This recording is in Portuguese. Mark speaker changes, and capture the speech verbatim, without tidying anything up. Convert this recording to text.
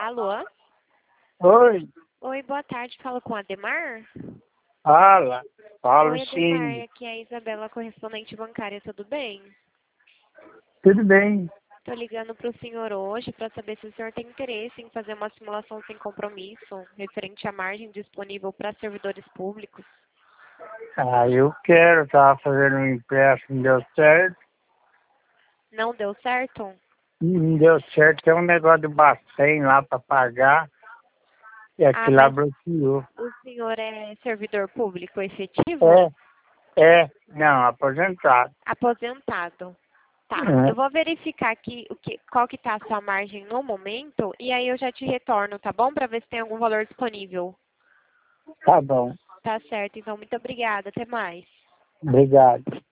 Speaker 1: Alô?
Speaker 2: Oi,
Speaker 1: Oi, boa tarde. Falo com a Ademar?
Speaker 2: fala, falo
Speaker 1: Oi, Ademar.
Speaker 2: sim,
Speaker 1: Aqui é a Isabela, correspondente bancária. Tudo bem?
Speaker 2: tudo bem.
Speaker 1: Estou ligando para o senhor hoje para saber se o senhor tem interesse em fazer uma simulação sem compromisso referente à margem disponível para servidores públicos.
Speaker 2: Ah, eu quero, tava fazendo um empréstimo, deu certo,
Speaker 1: Não deu certo?
Speaker 2: não deu certo, tem um negócio de Bacen lá para pagar, e
Speaker 1: Ah,
Speaker 2: aquilo lá
Speaker 1: mas
Speaker 2: bloqueou.
Speaker 1: o senhor é servidor público efetivo?
Speaker 2: É, é, não, aposentado.
Speaker 1: Aposentado. Tá, eu
Speaker 2: É,
Speaker 1: vou verificar aqui o que, qual que tá a sua margem no momento e aí eu já te retorno, tá bom? Para ver se tem algum valor disponível.
Speaker 2: tá bom,
Speaker 1: Tá certo, então muito obrigada. Até mais.
Speaker 2: obrigado.